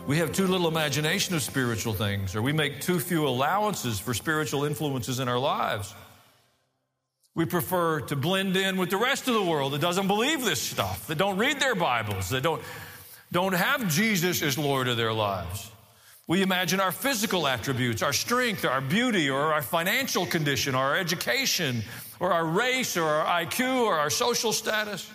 We have too little imagination of spiritual things, or we make too few allowances for spiritual influences in our lives. We prefer to blend in with the rest of the world that doesn't believe this stuff, that don't read their Bibles, that don't have Jesus as Lord of their lives. We imagine our physical attributes, our strength, our beauty, or our financial condition, or our education, or our race, or our IQ, or our social status.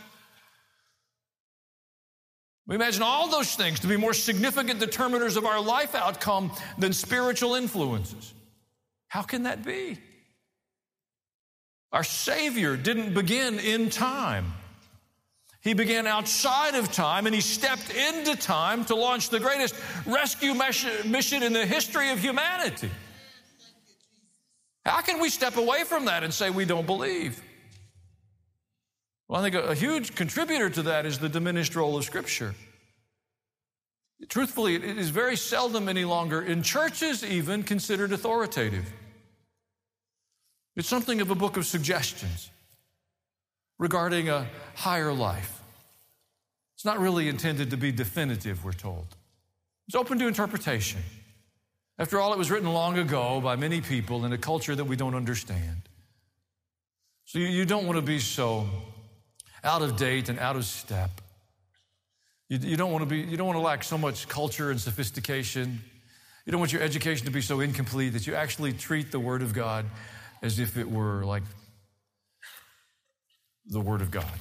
We imagine all those things to be more significant determiners of our life outcome than spiritual influences. How can that be? Our Savior didn't begin in time. He began outside of time, and he stepped into time to launch the greatest rescue mission in the history of humanity. How can we step away from that and say we don't believe? Well, I think a huge contributor to that is the diminished role of Scripture. Truthfully, it is very seldom any longer, in churches even, considered authoritative. It's something of a book of suggestions regarding a higher life. It's not really intended to be definitive, we're told. It's open to interpretation. After all, it was written long ago by many people in a culture that we don't understand. So you don't want to be so out of date and out of step. You don't want to lack so much culture and sophistication. You don't want your education to be so incomplete that you actually treat the Word of God as if it were like the Word of God.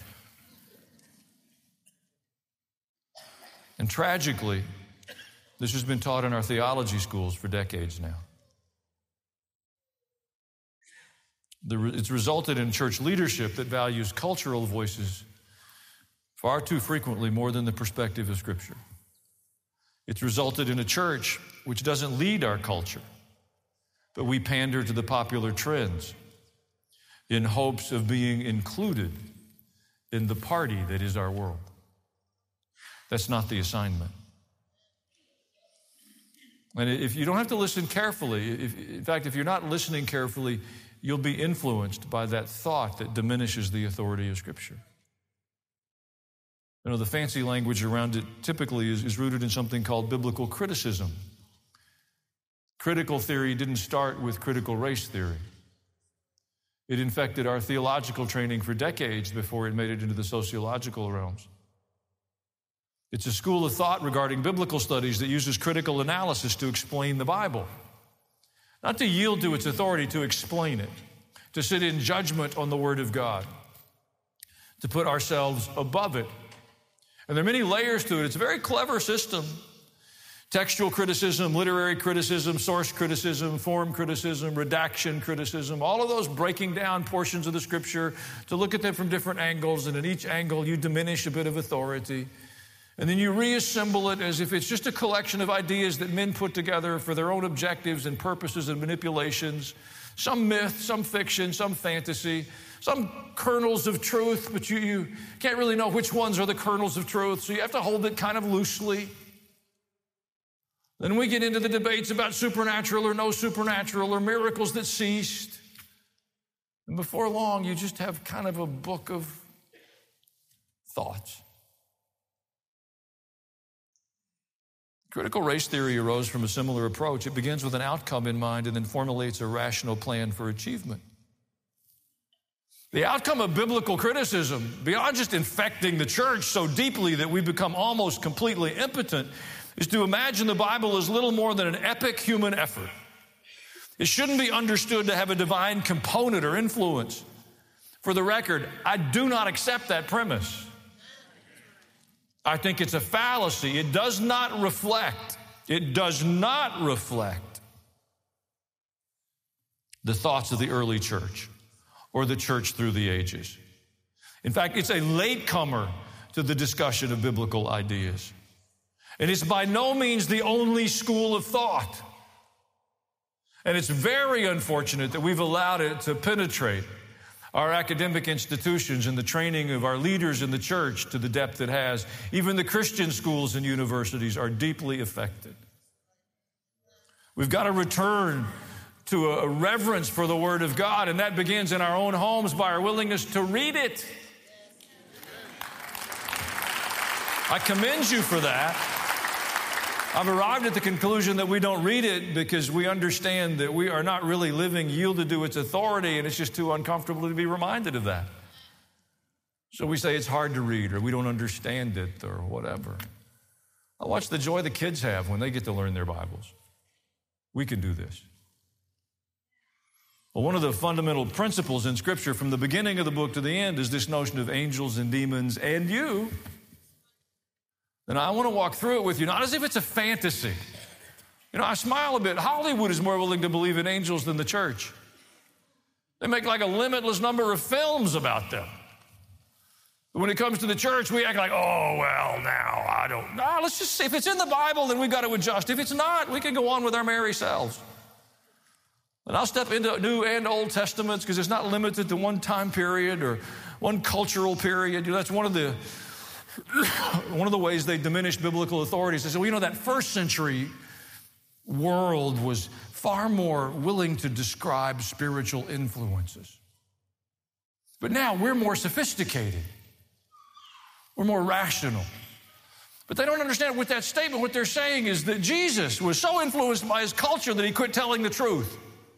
And tragically, this has been taught in our theology schools for decades now. It's resulted in church leadership that values cultural voices far too frequently more than the perspective of Scripture. It's resulted in a church which doesn't lead our culture, but we pander to the popular trends in hopes of being included in the party that is our world. That's not the assignment. And if you don't have to listen carefully, in fact, if you're not listening carefully, you'll be influenced by that thought that diminishes the authority of Scripture. You know, the fancy language around it typically is rooted in something called biblical criticism. Critical theory didn't start with critical race theory. It infected our theological training for decades before it made it into the sociological realms. It's a school of thought regarding biblical studies that uses critical analysis to explain the Bible. Not to yield to its authority, to explain it, to sit in judgment on the Word of God, to put ourselves above it. And there are many layers to it. It's a very clever system. Textual criticism, literary criticism, source criticism, form criticism, redaction criticism, all of those breaking down portions of the Scripture to look at them from different angles, and in each angle you diminish a bit of authority. And then you reassemble it as if it's just a collection of ideas that men put together for their own objectives and purposes and manipulations. Some myth, some fiction, some fantasy, some kernels of truth, but you can't really know which ones are the kernels of truth, so you have to hold it kind of loosely. Then we get into the debates about supernatural or no supernatural or miracles that ceased. And before long, you just have kind of a book of thoughts. Critical race theory arose from a similar approach. It begins with an outcome in mind and then formulates a rational plan for achievement. The outcome of biblical criticism, beyond just infecting the church so deeply that we become almost completely impotent, is to imagine the Bible as little more than an epic human effort. It shouldn't be understood to have a divine component or influence. For the record, I do not accept that premise. I think it's a fallacy. It does not reflect the thoughts of the early church or the church through the ages. In fact, it's a latecomer to the discussion of biblical ideas. And it's by no means the only school of thought. And it's very unfortunate that we've allowed it to penetrate our academic institutions and the training of our leaders in the church to the depth it has. Even the Christian schools and universities are deeply affected. We've got to return to a reverence for the Word of God, and that begins in our own homes by our willingness to read it. I commend you for that. I've arrived at the conclusion that we don't read it because we understand that we are not really living yielded to its authority, and it's just too uncomfortable to be reminded of that. So we say it's hard to read, or we don't understand it, or whatever. I watch the joy the kids have when they get to learn their Bibles. We can do this. Well, one of the fundamental principles in Scripture from the beginning of the book to the end is this notion of angels and demons and you. And I want to walk through it with you, not as if it's a fantasy. You know, I smile a bit. Hollywood is more willing to believe in angels than the church. They make like a limitless number of films about them. But when it comes to the church, we act like, oh, well, now, I don't know. Let's just see. If it's in the Bible, then we've got to adjust. If it's not, we can go on with our merry selves. And I'll step into New and Old Testaments because it's not limited to one time period or one cultural period. You know, that's one of the ways they diminish biblical authorities. They say, well, you know, that first century world was far more willing to describe spiritual influences. But now we're more sophisticated. We're more rational. But they don't understand with that statement. What they're saying is that Jesus was so influenced by his culture that he quit telling the truth.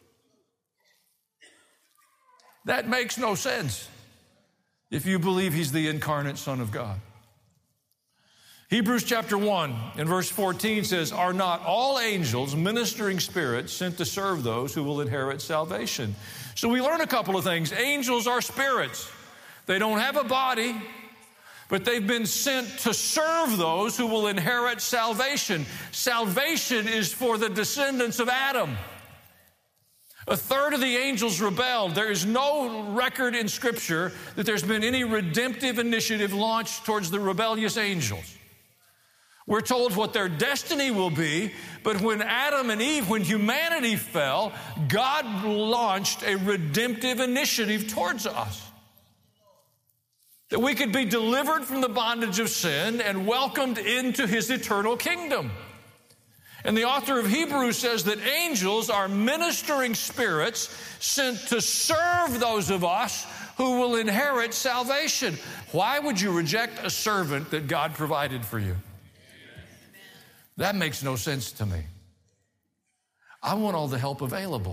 That makes no sense if you believe he's the incarnate Son of God. Hebrews chapter 1 and verse 14 says, are not all angels ministering spirits sent to serve those who will inherit salvation? So we learn a couple of things. Angels are spirits. They don't have a body, but they've been sent to serve those who will inherit salvation. Salvation is for the descendants of Adam. A third of the angels rebelled. There is no record in Scripture that there's been any redemptive initiative launched towards the rebellious angels. We're told what their destiny will be, but when Adam and Eve, when humanity fell, God launched a redemptive initiative towards us. That we could be delivered from the bondage of sin and welcomed into his eternal kingdom. And the author of Hebrews says that angels are ministering spirits sent to serve those of us who will inherit salvation. Why would you reject a servant that God provided for you? That makes no sense to me. I want all the help available.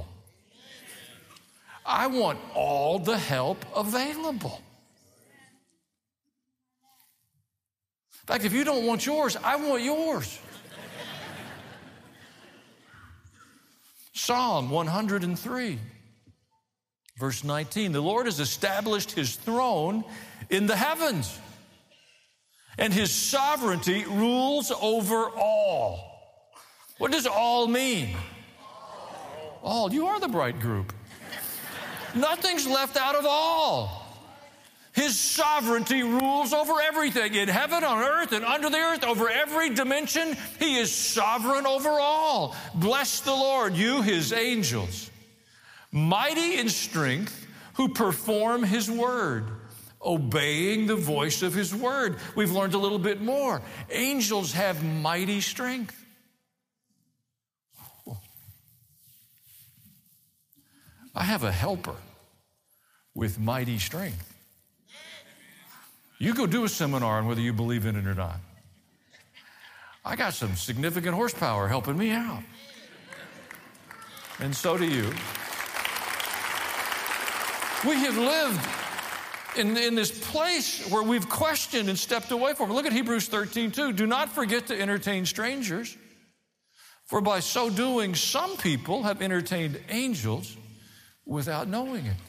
I want all the help available. In fact, if you don't want yours, I want yours. Psalm 103, verse 19, the Lord has established his throne in the heavens, and his sovereignty rules over all. What does all mean? All. You are the bright group. Nothing's left out of all. His sovereignty rules over everything in heaven, on earth, and under the earth, over every dimension. He is sovereign over all. Bless the Lord, you, his angels, mighty in strength, who perform his word, obeying the voice of his word. We've learned a little bit more. Angels have mighty strength. I have a helper with mighty strength. You go do a seminar on whether you believe in it or not. I got some significant horsepower helping me out. And so do you. We have lived in this place where we've questioned and stepped away from it. Look at Hebrews 13:2. Do not forget to entertain strangers, for by so doing, some people have entertained angels without knowing it.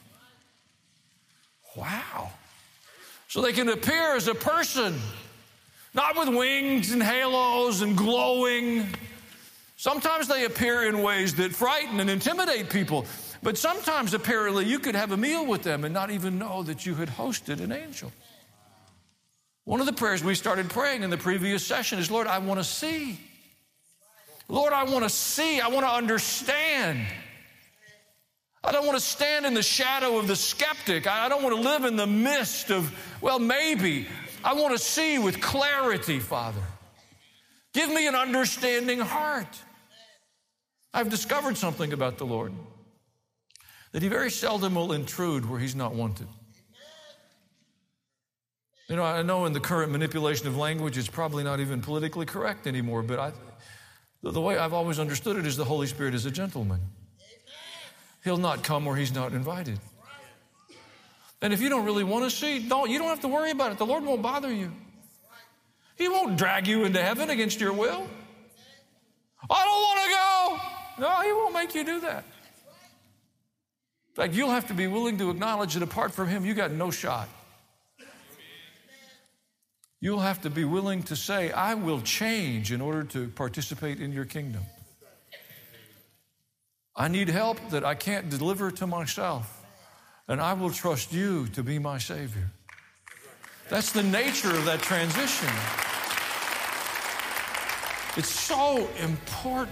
Wow. So they can appear as a person, not with wings and halos and glowing. Sometimes they appear in ways that frighten and intimidate people. But sometimes, apparently, you could have a meal with them and not even know that you had hosted an angel. One of the prayers we started praying in the previous session is, Lord, I want to see. Lord, I want to see. I want to understand. I don't want to stand in the shadow of the skeptic. I don't want to live in the mist of, well, maybe. I want to see with clarity, Father. Give me an understanding heart. I've discovered something about the Lord, that he very seldom will intrude where he's not wanted. You know, I know in the current manipulation of language, it's probably not even politically correct anymore, but The way I've always understood it is the Holy Spirit is a gentleman. He'll not come where he's not invited. And if you don't really want to see, you don't have to worry about it. The Lord won't bother you. He won't drag you into heaven against your will. I don't want to go. No, he won't make you do that. In fact, you'll have to be willing to acknowledge that apart from him, you got no shot. You'll have to be willing to say, I will change in order to participate in your kingdom. I need help that I can't deliver to myself, and I will trust you to be my Savior. That's the nature of that transition. It's so important.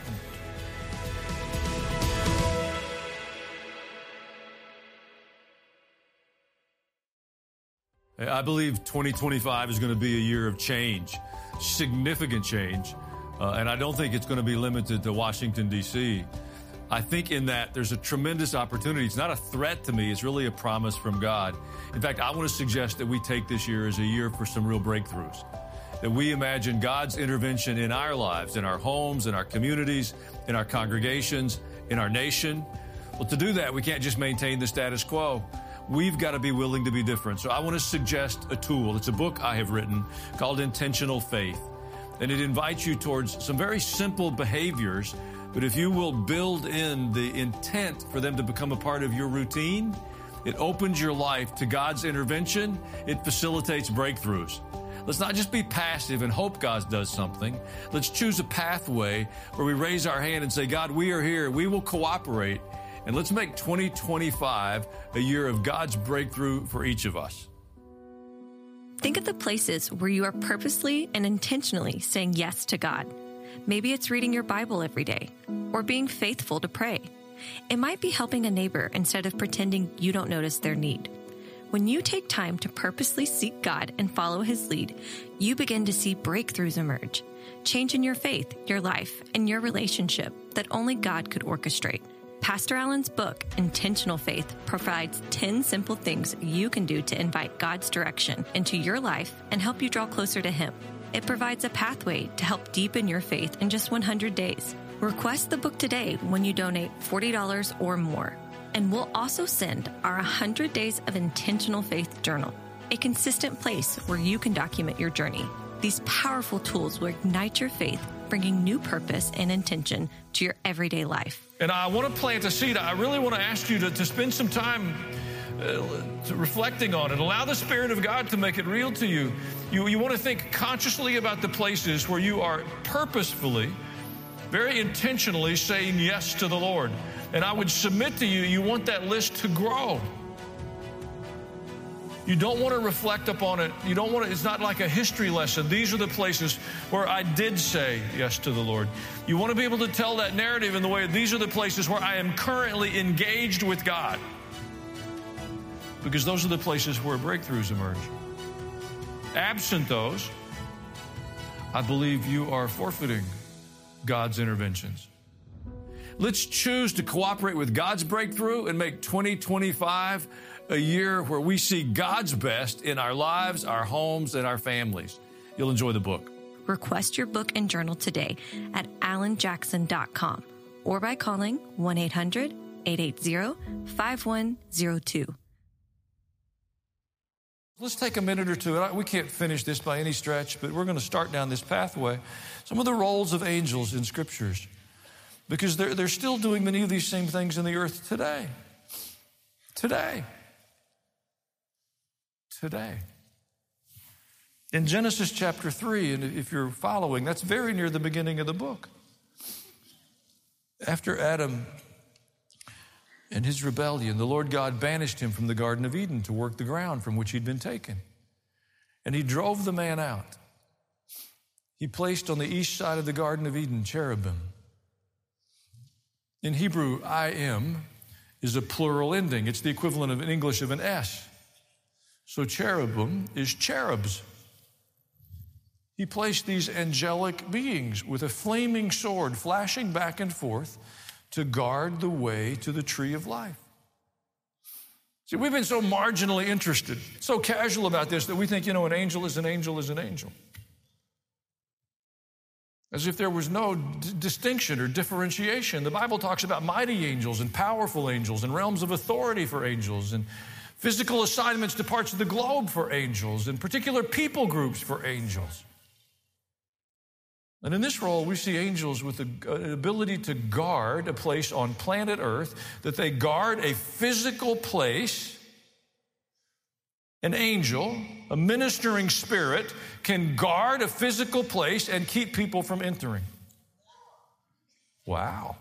I believe 2025 is going to be a year of change, significant change, and I don't think it's going to be limited to Washington, D.C. I think in that there's a tremendous opportunity. It's not a threat to me. It's really a promise from God. In fact, I want to suggest that we take this year as a year for some real breakthroughs, that we imagine God's intervention in our lives, in our homes, in our communities, in our congregations, in our nation. Well, to do that, we can't just maintain the status quo. We've got to be willing to be different. So I want to suggest a tool. It's a book I have written called Intentional Faith. And it invites you towards some very simple behaviors, but if you will build in the intent for them to become a part of your routine, it opens your life to God's intervention. It facilitates breakthroughs. Let's not just be passive and hope God does something. Let's choose a pathway where we raise our hand and say, God, we are here. We will cooperate. And let's make 2025 a year of God's breakthrough for each of us. Think of the places where you are purposely and intentionally saying yes to God. Maybe it's reading your Bible every day or being faithful to pray. It might be helping a neighbor instead of pretending you don't notice their need. When you take time to purposely seek God and follow his lead, you begin to see breakthroughs emerge, change in your faith, your life, and your relationship that only God could orchestrate. Pastor Allen's book, Intentional Faith, provides 10 simple things you can do to invite God's direction into your life and help you draw closer to him. It provides a pathway to help deepen your faith in just 100 days. Request the book today when you donate $40 or more. And we'll also send our 100 Days of Intentional Faith journal, a consistent place where you can document your journey. These powerful tools will ignite your faith, bringing new purpose and intention to your everyday life. And I want to plant a seed. I really want to ask you to spend some time reflecting on it. Allow the Spirit of God to make it real to you. You want to think consciously about the places where you are purposefully, very intentionally saying yes to the Lord. And I would submit to you, you want that list to grow. You don't want to reflect upon it. You don't want to, it's not like a history lesson. These are the places where I did say yes to the Lord. You want to be able to tell that narrative in the way, these are the places where I am currently engaged with God. Because those are the places where breakthroughs emerge. Absent those, I believe you are forfeiting God's interventions. Let's choose to cooperate with God's breakthrough and make 2025 a year where we see God's best in our lives, our homes, and our families. You'll enjoy the book. Request your book and journal today at allenjackson.com or by calling 1-800-880-5102. Let's take a minute or two. We can't finish this by any stretch, but we're going to start down this pathway. Some of the roles of angels in scriptures, because they're still doing many of these same things in the earth today. Today. In Genesis chapter 3, and if you're following, that's very near the beginning of the book. After Adam and his rebellion, the Lord God banished him from the Garden of Eden to work the ground from which he'd been taken. And he drove the man out. He placed on the east side of the Garden of Eden cherubim. In Hebrew, I am is a plural ending. It's the equivalent of in English of an S. So cherubim is cherubs. He placed these angelic beings with a flaming sword flashing back and forth to guard the way to the tree of life. See, we've been so marginally interested, so casual about this that we think, an angel is an angel is an angel. as if there was no distinction or differentiation. The Bible talks about mighty angels and powerful angels and realms of authority for angels and physical assignments to parts of the globe for angels and particular people groups for angels. And in this role, we see angels with the ability to guard a place on planet Earth, that they guard a physical place. An angel, a ministering spirit, can guard a physical place and keep people from entering. Wow.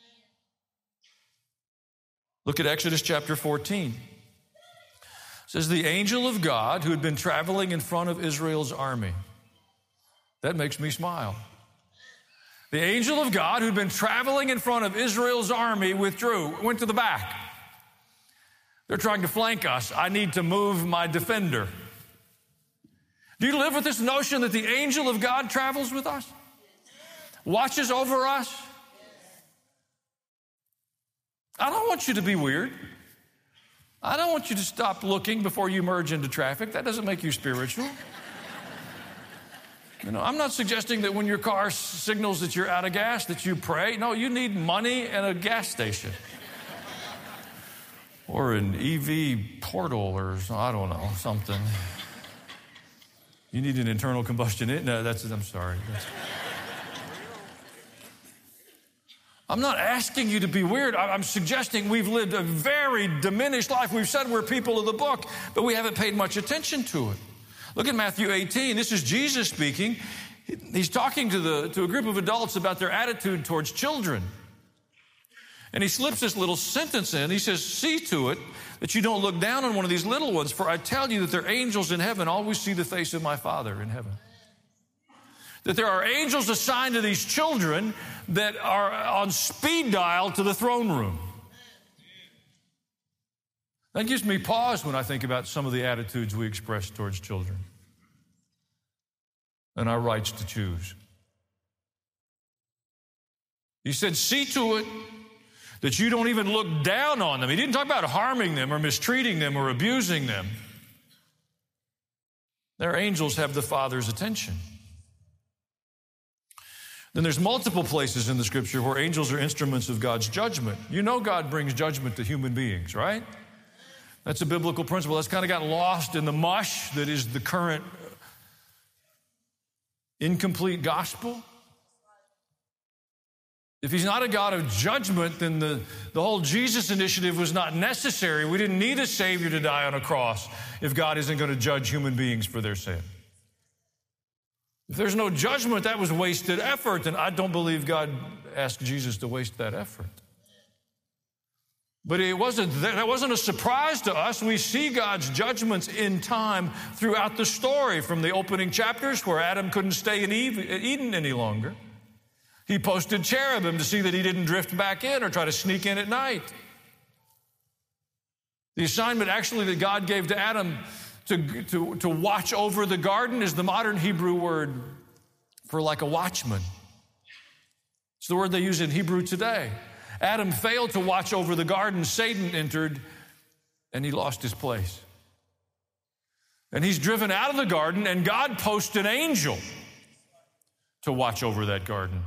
Look at Exodus chapter 14. It says, the angel of God who had been traveling in front of Israel's army. That makes me smile. The angel of God who'd been traveling in front of Israel's army withdrew, went to the back. They're trying to flank us. I need to move my defender. Do you live with this notion that the angel of God travels with us? Watches over us? I don't want you to be weird. I don't want you to stop looking before you merge into traffic. That doesn't make you spiritual. I'm not suggesting that when your car signals that you're out of gas, that you pray. No, you need money and a gas station. Or an EV portal or, I don't know, something. You need an internal combustion engine. No, I'm sorry. I'm not asking you to be weird. I'm suggesting we've lived a very diminished life. We've said we're people of the book, but we haven't paid much attention to it. Look at Matthew 18. This is Jesus speaking. He's talking to a group of adults about their attitude towards children. And he slips this little sentence in. He says, see to it that you don't look down on one of these little ones, for I tell you that their angels in heaven always see the face of my Father in heaven. That there are angels assigned to these children that are on speed dial to the throne room. That gives me pause when I think about some of the attitudes we express towards children and our rights to choose. He said, see to it that you don't even look down on them. He didn't talk about harming them or mistreating them or abusing them. Their angels have the Father's attention. Then there's multiple places in the Scripture where angels are instruments of God's judgment. You know God brings judgment to human beings, right? That's a biblical principle. That's kind of got lost in the mush that is the current incomplete gospel. If he's not a God of judgment, then the whole Jesus initiative was not necessary. We didn't need a Savior to die on a cross if God isn't going to judge human beings for their sin. If there's no judgment, that was wasted effort, and I don't believe God asked Jesus to waste that effort. But that wasn't a surprise to us. We see God's judgments in time throughout the story, from the opening chapters where Adam couldn't stay in Eden any longer. He posted cherubim to see that he didn't drift back in or try to sneak in at night. The assignment actually that God gave to Adam to watch over the garden is the modern Hebrew word for like a watchman. It's the word they use in Hebrew today. Adam failed to watch over the garden. Satan entered, and he lost his place. And he's driven out of the garden, and God posted an angel to watch over that garden.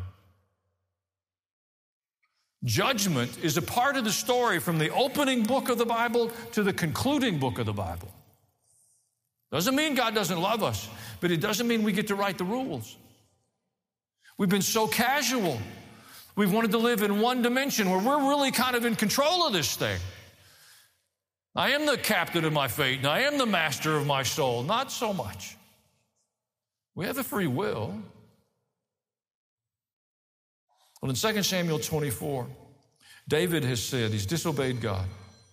Judgment is a part of the story from the opening book of the Bible to the concluding book of the Bible. Doesn't mean God doesn't love us, but it doesn't mean we get to write the rules. We've been so casual. We've wanted to live in one dimension where we're really kind of in control of this thing. I am the captain of my fate, and I am the master of my soul. Not so much. We have a free will. Well, in 2 Samuel 24, David has said he's disobeyed God.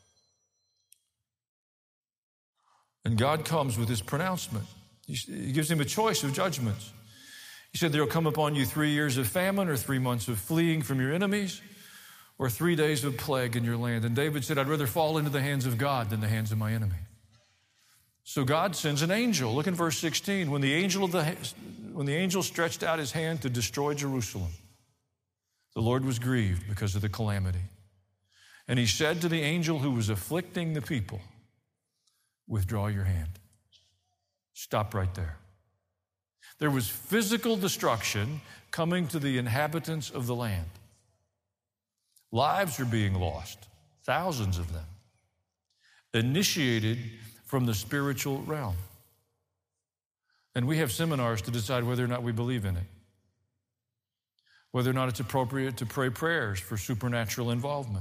And God comes with his pronouncement. He gives him a choice of judgments. He said, there will come upon you 3 years of famine, or 3 months of fleeing from your enemies, or 3 days of plague in your land. And David said, I'd rather fall into the hands of God than the hands of my enemy. So God sends an angel. Look in verse 16. When the angel stretched out his hand to destroy Jerusalem, the Lord was grieved because of the calamity. And he said to the angel who was afflicting the people, withdraw your hand. Stop right there. There was physical destruction coming to the inhabitants of the land. Lives are being lost, thousands of them, initiated from the spiritual realm. And we have seminars to decide whether or not we believe in it, whether or not it's appropriate to pray prayers for supernatural involvement.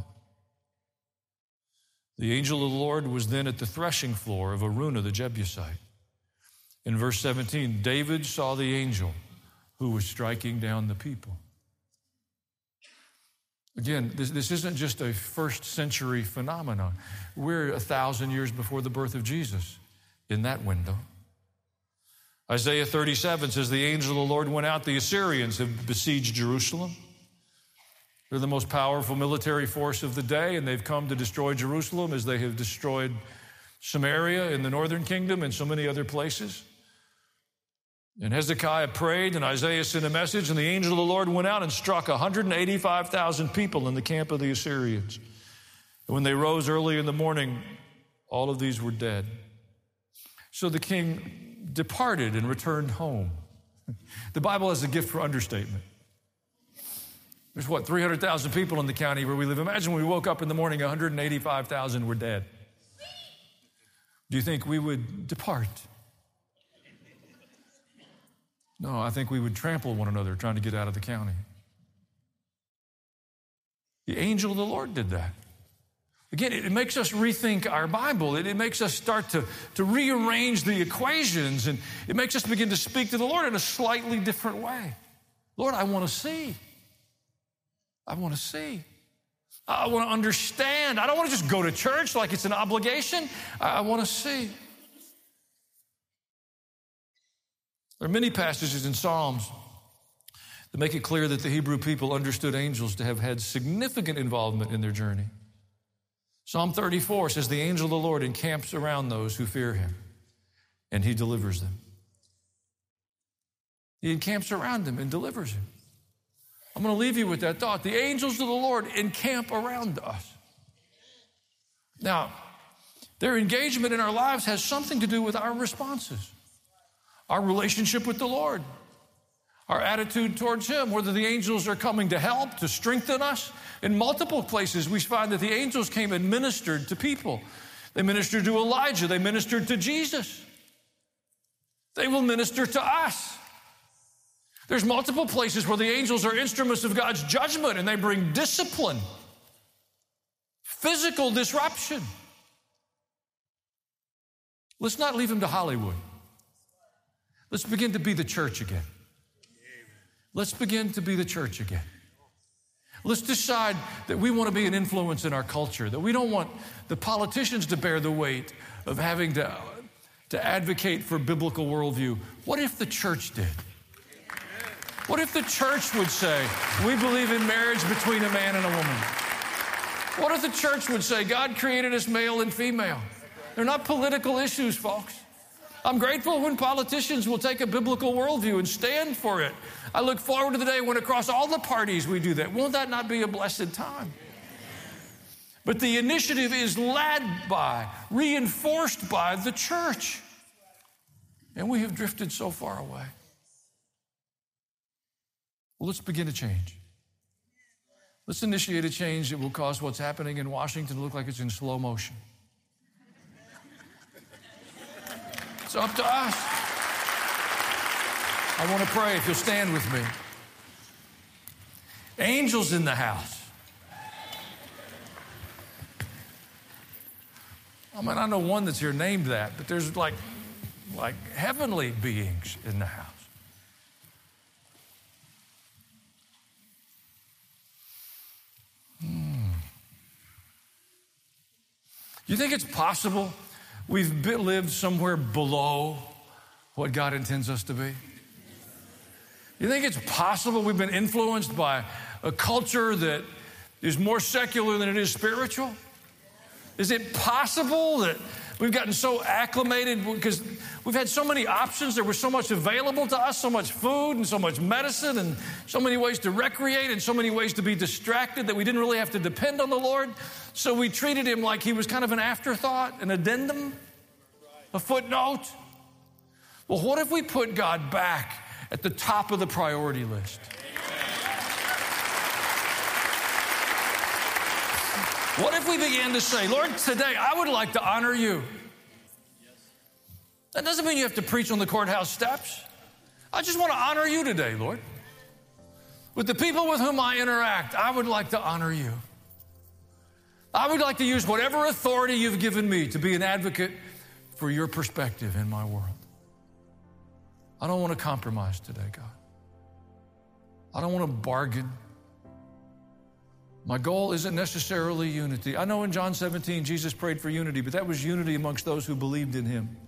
The angel of the Lord was then at the threshing floor of Araunah the Jebusite. In verse 17, David saw the angel who was striking down the people. Again, this isn't just a first century phenomenon. We're 1,000 years before the birth of Jesus in that window. Isaiah 37 says, the angel of the Lord went out. The Assyrians have besieged Jerusalem. They're the most powerful military force of the day, and they've come to destroy Jerusalem as they have destroyed Samaria in the northern kingdom and so many other places. And Hezekiah prayed, and Isaiah sent a message, and the angel of the Lord went out and struck 185,000 people in the camp of the Assyrians. And when they rose early in the morning, all of these were dead. So the king departed and returned home. The Bible has a gift for understatement. There's 300,000 people in the county where we live. Imagine when we woke up in the morning, 185,000 were dead. Do you think we would depart? No, I think we would trample one another trying to get out of the county. The angel of the Lord did that. Again, it makes us rethink our Bible. It makes us start to rearrange the equations, and it makes us begin to speak to the Lord in a slightly different way. Lord, I want to see. I want to see. I want to understand. I don't want to just go to church like it's an obligation. I want to see. There are many passages in Psalms that make it clear that the Hebrew people understood angels to have had significant involvement in their journey. Psalm 34 says, the angel of the Lord encamps around those who fear him, and he delivers them. He encamps around them and delivers him. I'm going to leave you with that thought. The angels of the Lord encamp around us. Now, their engagement in our lives has something to do with our responses, our relationship with the Lord, our attitude towards him, whether the angels are coming to help, to strengthen us. In multiple places, we find that the angels came and ministered to people. They ministered to Elijah. They ministered to Jesus. They will minister to us. There's multiple places where the angels are instruments of God's judgment, and they bring discipline, physical disruption. Let's not leave them to Hollywood. Let's begin to be the church again. Let's begin to be the church again. Let's decide that we want to be an influence in our culture, that we don't want the politicians to bear the weight of having to advocate for biblical worldview. What if the church did? What if the church would say, we believe in marriage between a man and a woman? What if the church would say, God created us male and female? They're not political issues, folks. I'm grateful when politicians will take a biblical worldview and stand for it. I look forward to the day when across all the parties we do that. Won't that not be a blessed time? But the initiative is led by, reinforced by the church. And we have drifted so far away. Well, let's begin a change. Let's initiate a change that will cause what's happening in Washington to look like it's in slow motion. It's up to us. I want to pray if you'll stand with me. Angels in the house. I mean, I know one that's here named that, but there's like heavenly beings in the house. Do you think it's possible we've lived somewhere below what God intends us to be? You think it's possible we've been influenced by a culture that is more secular than it is spiritual? Is it possible that we've gotten so acclimated because we've had so many options, there was so much available to us, so much food and so much medicine and so many ways to recreate and so many ways to be distracted that we didn't really have to depend on the Lord? So we treated him like he was kind of an afterthought, an addendum, a footnote. Well, what if we put God back at the top of the priority list. What if we began to say, Lord, today I would like to honor you? That doesn't mean you have to preach on the courthouse steps. I just want to honor you today, Lord. With the people with whom I interact, I would like to honor you. I would like to use whatever authority you've given me to be an advocate for your perspective in my world. I don't want to compromise today, God. I don't want to bargain. My goal isn't necessarily unity. I know in John 17, Jesus prayed for unity, but that was unity amongst those who believed in him.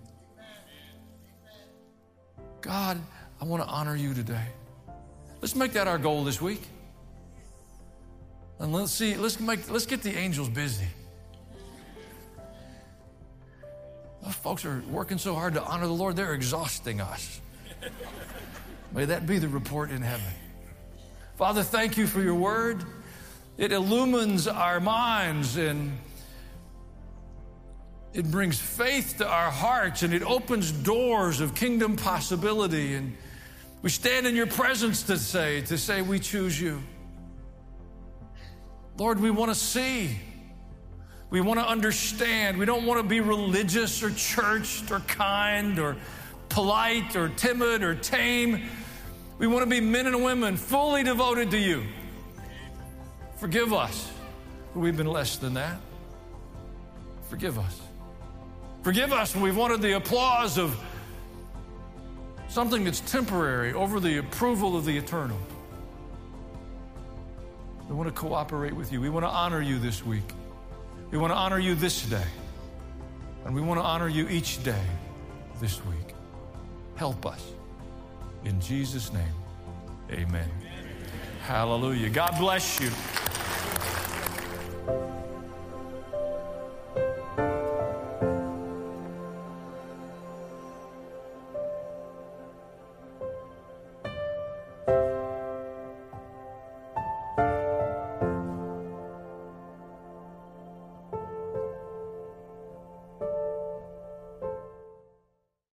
God, I want to honor you today. Let's make that our goal this week. And let's get the angels busy. Those folks are working so hard to honor the Lord, they're exhausting us. May that be the report in heaven. Father, thank you for your word. It illumines our minds and it brings faith to our hearts and it opens doors of kingdom possibility. And we stand in your presence to say we choose you. Lord, we want to see. We want to understand. We don't want to be religious or churched or kind or polite or timid or tame. We want to be men and women fully devoted to you. Forgive us, for we've been less than that. Forgive us. Forgive us when we've wanted the applause of something that's temporary over the approval of the eternal. We want to cooperate with you. We want to honor you this week. We want to honor you this day. And we want to honor you each day this week. Help us. In Jesus' name, amen. Hallelujah. God bless you.